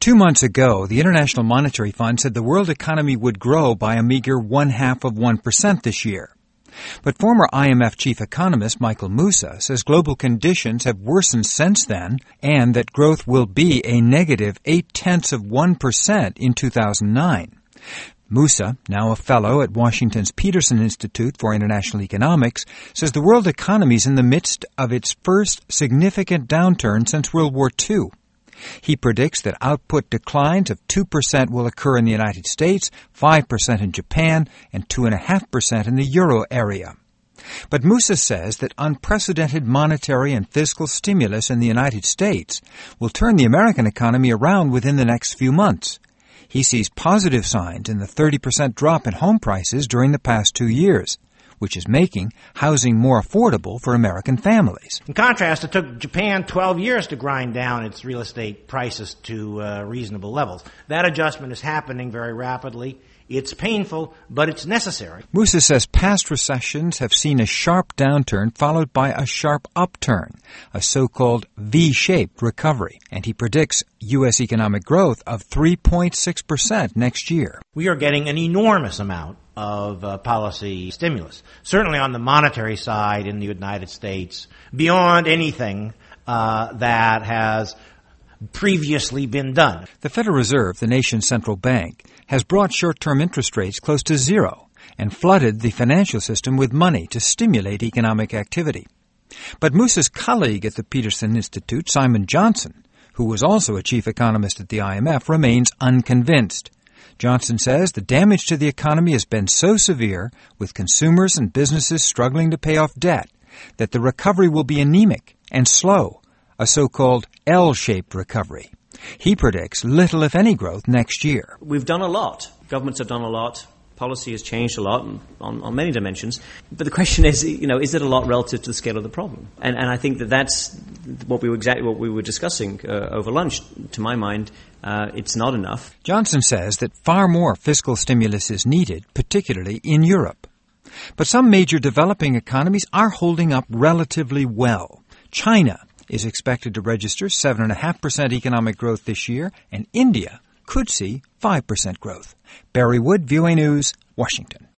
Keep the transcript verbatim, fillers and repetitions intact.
Two months ago, the International Monetary Fund said the world economy would grow by a meager one-half of one percent this year. But former I M F chief economist Michael Mussa says global conditions have worsened since then and that growth will be a negative eight-tenths of one percent in two thousand nine. Mussa, now a fellow at Washington's Peterson Institute for International Economics, says the world economy is in the midst of its first significant downturn since World War Two. He predicts that output declines of two percent will occur in the United States, five percent in Japan, and two point five percent in the euro area. But Mussa says that unprecedented monetary and fiscal stimulus in the United States will turn the American economy around within the next few months. He sees positive signs in the thirty percent drop in home prices during the past two years, which is making housing more affordable for American families. In contrast, it took Japan twelve years to grind down its real estate prices to uh, reasonable levels. That adjustment is happening very rapidly. It's painful, but it's necessary. Mussa says past recessions have seen a sharp downturn followed by a sharp upturn, a so-called V-shaped recovery, and he predicts U S economic growth of three point six percent next year. We are getting an enormous amount of uh, policy stimulus, certainly on the monetary side in the United States, beyond anything uh, that has previously been done. The Federal Reserve, the nation's central bank, has brought short-term interest rates close to zero and flooded the financial system with money to stimulate economic activity. But Mussa's colleague at the Peterson Institute, Simon Johnson, who was also a chief economist at the I M F, remains unconvinced. Johnson says the damage to the economy has been so severe, with consumers and businesses struggling to pay off debt, that the recovery will be anemic and slow, a so-called L-shaped recovery. He predicts little, if any, growth next year. We've done a lot. Governments have done a lot. Policy has changed a lot on, on many dimensions. But the question is, you know, is it a lot relative to the scale of the problem? And, and I think that that's what we were exactly what we were discussing uh, over lunch. To my mind, uh, it's not enough. Johnson says that far more fiscal stimulus is needed, particularly in Europe. But some major developing economies are holding up relatively well. China is expected to register seven point five percent economic growth this year, and India could see five percent growth. Barry Wood, V O A News, Washington.